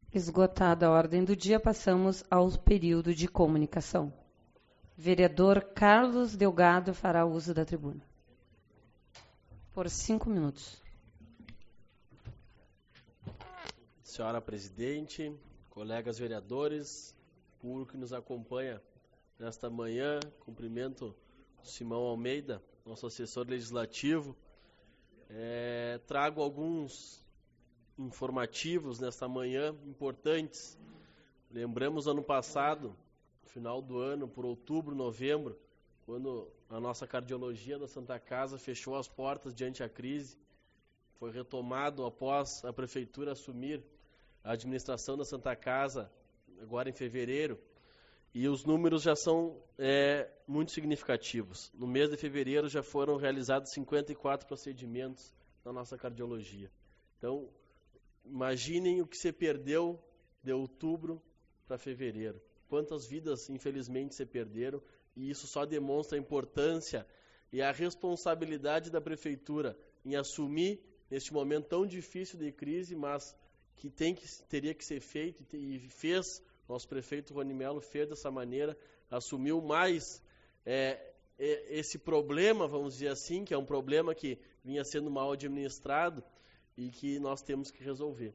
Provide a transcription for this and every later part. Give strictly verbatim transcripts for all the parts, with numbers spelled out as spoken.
Esgotada a ordem do dia, passamos ao período de comunicação. Vereador Carlos Delgado fará uso da tribuna. Por cinco minutos. Senhora presidente, colegas vereadores, público que nos acompanha nesta manhã, cumprimento Simão Almeida, nosso assessor legislativo. É, trago alguns informativos nesta manhã importantes. Lembramos ano passado, final do ano, por outubro, novembro, quando a nossa cardiologia da Santa Casa fechou as portas diante da crise, foi retomado após a prefeitura assumir a administração da Santa Casa, agora em fevereiro, e os números já são é, muito significativos. No mês de fevereiro já foram realizados cinquenta e quatro procedimentos na nossa cardiologia. Então, imaginem o que se perdeu de outubro para fevereiro. Quantas vidas, infelizmente, se perderam, e isso só demonstra a importância e a responsabilidade da prefeitura em assumir, neste momento tão difícil de crise, mas que, tem que teria que ser feito, e fez, nosso prefeito Rony Mello fez dessa maneira, assumiu mais é, esse problema, vamos dizer assim, que é um problema que vinha sendo mal administrado e que nós temos que resolver.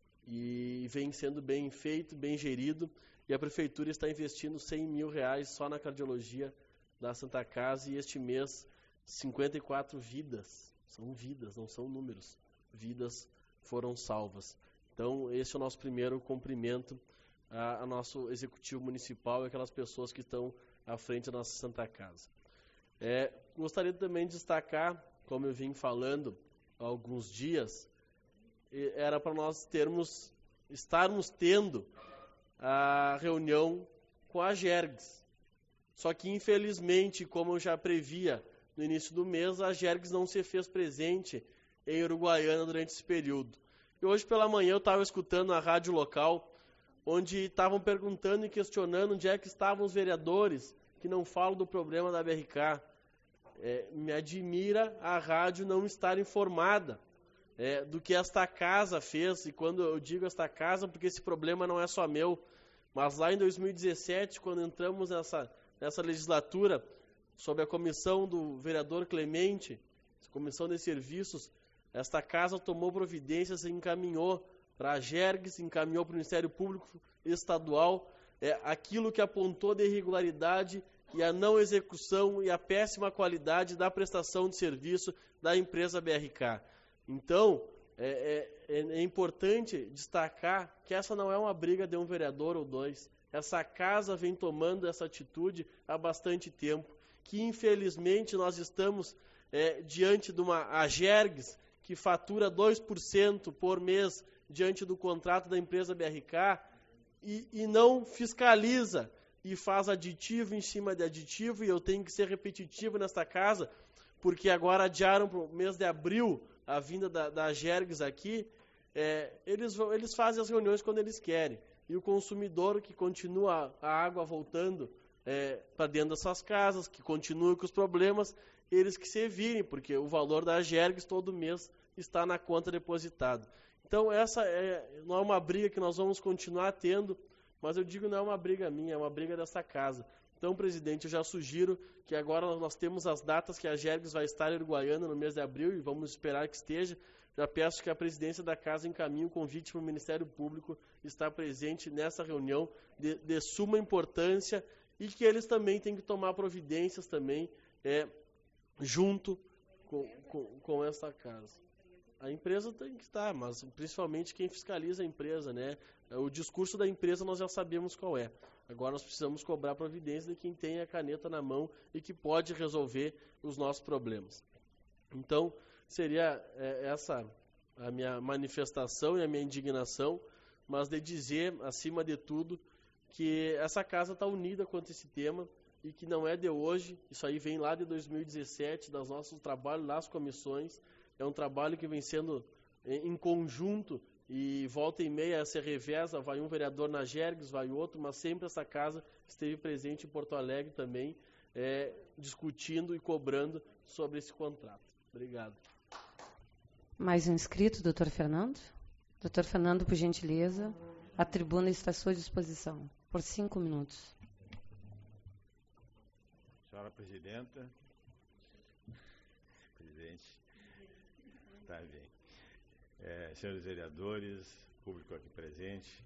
E vem sendo bem feito, bem gerido, e a prefeitura está investindo cem mil reais só na cardiologia da Santa Casa, e este mês cinquenta e quatro vidas, são vidas, não são números, vidas foram salvas. Então, esse é o nosso primeiro cumprimento a, a nosso executivo municipal e aquelas pessoas que estão à frente da nossa Santa Casa. É, gostaria também de destacar, como eu vim falando há alguns dias, era para nós termos, estarmos tendo a reunião com a Gergs. Só que, infelizmente, como eu já previa no início do mês, a Gergs não se fez presente em Uruguaiana durante esse período. E hoje pela manhã eu estava escutando a rádio local, onde estavam perguntando e questionando onde é que estavam os vereadores que não falam do problema da B R K. É, me admira a rádio não estar informada é, do que esta casa fez. E quando eu digo esta casa, porque esse problema não é só meu, mas lá em dois mil e dezessete, quando entramos nessa, nessa legislatura, sob a comissão do vereador Clemente, comissão de serviços, esta casa tomou providências e encaminhou para a Gergs, encaminhou para o Ministério Público Estadual é, aquilo que apontou de irregularidade e a não execução e a péssima qualidade da prestação de serviço da empresa B R K. Então, é, é, é importante destacar que essa não é uma briga de um vereador ou dois. Essa casa vem tomando essa atitude há bastante tempo, que infelizmente nós estamos é, diante de uma a Gergs, que fatura dois por cento por mês diante do contrato da empresa B R K e, e não fiscaliza e faz aditivo em cima de aditivo, e eu tenho que ser repetitivo nesta casa, porque agora adiaram para o mês de abril a vinda da, da Gergs aqui. É, eles, eles fazem as reuniões quando eles querem, e o consumidor que continua a água voltando é, para dentro das suas casas, que continua com os problemas, eles que se virem, porque o valor da Gergs todo mês está na conta depositada. Então, essa é, não é uma briga que nós vamos continuar tendo, mas eu digo não é uma briga minha, é uma briga dessa casa. Então, presidente, eu já sugiro que agora nós temos as datas que a Gergs vai estar em Uruguaiana no mês de abril, e vamos esperar que esteja. Já peço que a presidência da casa encaminhe um convite para o Ministério Público estar presente nessa reunião de, de suma importância, e que eles também têm que tomar providências também é, junto com, com, com essa casa. A empresa tem que estar, mas principalmente quem fiscaliza a empresa, né? O discurso da empresa nós já sabemos qual é. Agora nós precisamos cobrar providência de quem tem a caneta na mão e que pode resolver os nossos problemas. Então, seria é, essa a minha manifestação e a minha indignação, mas de dizer, acima de tudo, que essa casa está unida quanto a esse tema, e que não é de hoje. Isso aí vem lá de dois mil e dezessete, dos nossos trabalhos nas comissões. É um trabalho que vem sendo em conjunto, e volta e meia se reveza, vai um vereador na Gergs, vai outro, mas sempre essa casa esteve presente em Porto Alegre também, é, discutindo e cobrando sobre esse contrato. Obrigado. Mais um inscrito, doutor Fernando. Doutor Fernando, por gentileza. A tribuna está à sua disposição, por cinco minutos. Senhora Presidenta, Presidente, tá bem. É, senhores vereadores, público aqui presente,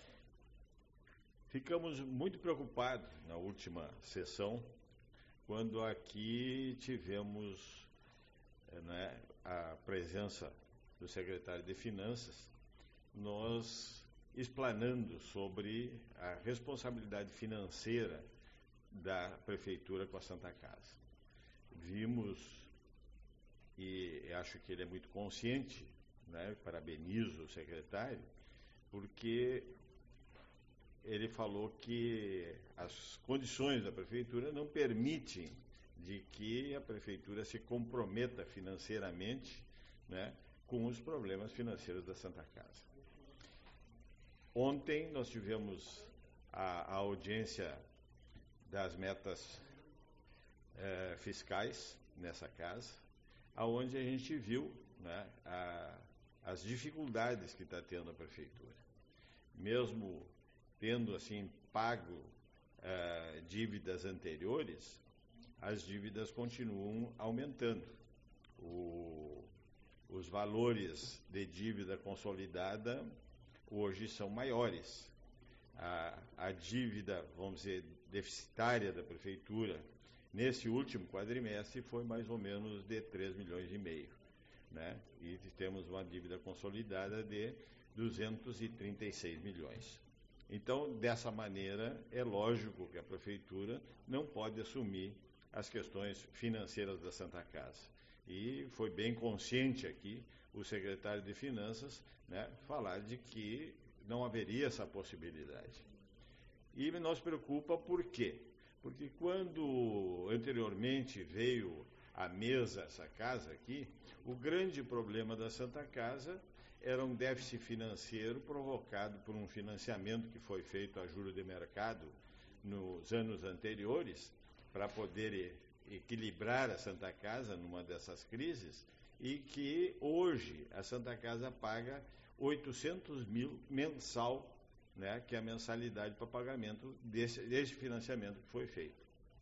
ficamos muito preocupados na última sessão, quando aqui tivemos né, a presença do secretário de Finanças, nós explanando sobre a responsabilidade financeira da Prefeitura com a Santa Casa. Vimos, e acho que ele é muito consciente, né, parabenizo o secretário, porque ele falou que as condições da Prefeitura não permitem de que a Prefeitura se comprometa financeiramente, né, com os problemas financeiros da Santa Casa. Ontem nós tivemos a, a audiência das metas eh, fiscais nessa casa, aonde a gente viu, né, a, as dificuldades que está tendo a Prefeitura. Mesmo tendo assim pago eh, dívidas anteriores, as dívidas continuam aumentando. O, os valores de dívida consolidada hoje são maiores. A, a dívida, vamos dizer, deficitária da Prefeitura, nesse último quadrimestre, foi mais ou menos de três milhões e meio, né? E temos uma dívida consolidada de duzentos e trinta e seis milhões. Então, dessa maneira, é lógico que a Prefeitura não pode assumir as questões financeiras da Santa Casa. E foi bem consciente aqui o secretário de Finanças, né, falar de que não haveria essa possibilidade. E nos preocupa por quê? Porque quando anteriormente veio à mesa essa casa aqui, o grande problema da Santa Casa era um déficit financeiro provocado por um financiamento que foi feito a juro de mercado nos anos anteriores, para poder equilibrar a Santa Casa numa dessas crises, e que hoje a Santa Casa paga oitocentos mil mensal, né, que é a mensalidade para pagamento desse, desse financiamento que foi feito.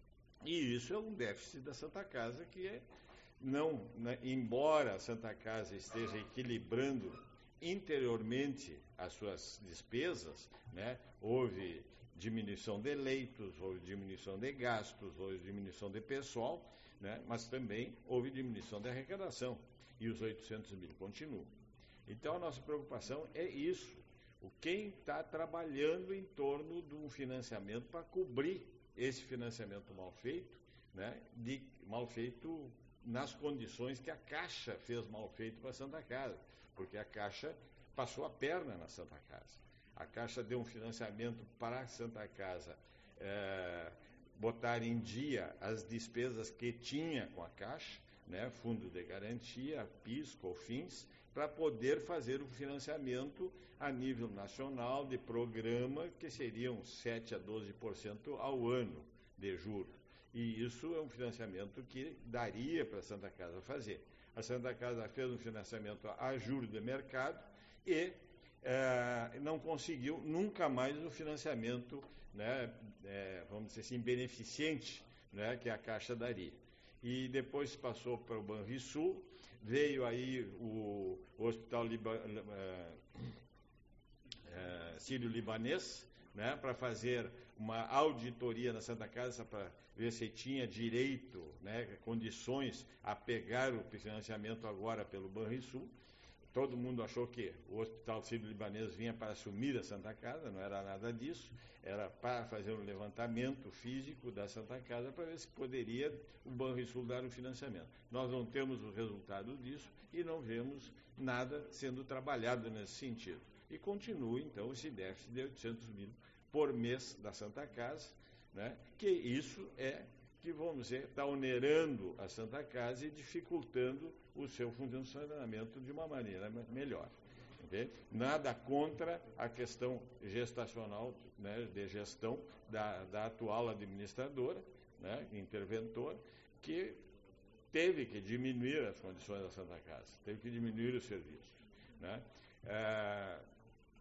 E isso é um déficit da Santa Casa que é, não, né, embora a Santa Casa esteja equilibrando interiormente as suas despesas, né, houve diminuição de leitos, houve diminuição de gastos, houve diminuição de pessoal, né, mas também houve diminuição de arrecadação, e os oitocentos mil continuam. Então, a nossa preocupação é isso, o quem está trabalhando em torno de um financiamento para cobrir esse financiamento mal feito, né, de, mal feito nas condições que a Caixa fez mal feito para a Santa Casa, porque a Caixa passou a perna na Santa Casa. A Caixa deu um financiamento para a Santa Casa é, botar em dia as despesas que tinha com a Caixa, né, fundo de garantia, P I S, COFINS, para poder fazer o financiamento a nível nacional de programa que seriam sete a doze por cento ao ano de juros. E isso é um financiamento que daria para a Santa Casa fazer. A Santa Casa fez um financiamento a juros de mercado e É, não conseguiu nunca mais o financiamento, né, é, vamos dizer assim, beneficente, né, que a Caixa daria. E depois passou para o Banrisul, veio aí o, o Hospital Liba, é, é, Sírio-Libanês, né, para fazer uma auditoria na Santa Casa para ver se tinha direito, né, condições a pegar o financiamento agora pelo Banrisul. Todo mundo achou que o Hospital Sírio-Libanês vinha para assumir a Santa Casa, não era nada disso, era para fazer um levantamento físico da Santa Casa para ver se poderia o Banrisul dar o financiamento. Nós não temos o resultado disso e não vemos nada sendo trabalhado nesse sentido. E continua, então, esse déficit de oitocentos mil por mês da Santa Casa, né, que isso é que, vamos dizer, está onerando a Santa Casa e dificultando o seu funcionamento de uma maneira melhor. Okay? Nada contra a questão gestacional, né, de gestão da, da atual administradora, né, interventora, que teve que diminuir as condições da Santa Casa, teve que diminuir os serviços, né? É,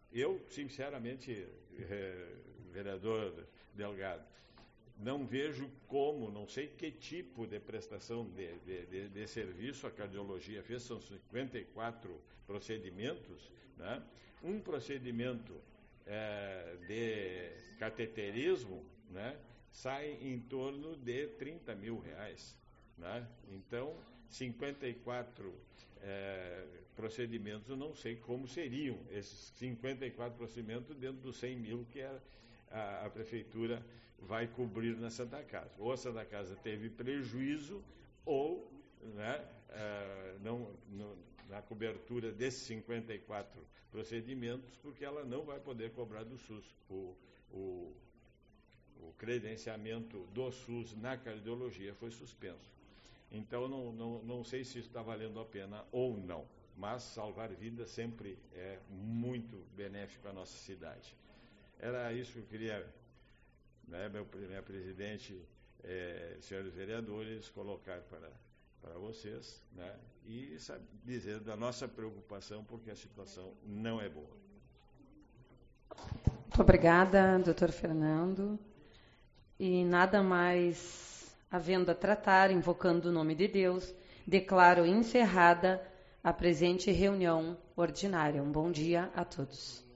Eu, sinceramente, eh, vereador Delgado, não vejo como, não sei que tipo de prestação de, de, de, de serviço a cardiologia fez, são cinquenta e quatro procedimentos, né? Um procedimento é, de cateterismo, né, sai em torno de trinta mil reais. Né? Então, cinquenta e quatro é, procedimentos, eu não sei como seriam esses cinquenta e quatro procedimentos dentro dos cem mil que a, a, a Prefeitura vai cobrir na Santa Casa. Ou a Santa Casa teve prejuízo, ou, né, é, não, não, na cobertura desses cinquenta e quatro procedimentos, porque ela não vai poder cobrar do SUS. O, o, o credenciamento do SUS na cardiologia foi suspenso. Então, não, não, não sei se isso está valendo a pena ou não, mas salvar vidas sempre é muito benéfico à nossa cidade. Era isso que eu queria, né, meu, minha presidente, é, senhores vereadores, colocar para, para vocês, né, e sabe, dizer da nossa preocupação, porque a situação não é boa. Muito obrigada, doutor Fernando. E nada mais havendo a tratar, invocando o nome de Deus, declaro encerrada a presente reunião ordinária. Um bom dia a todos.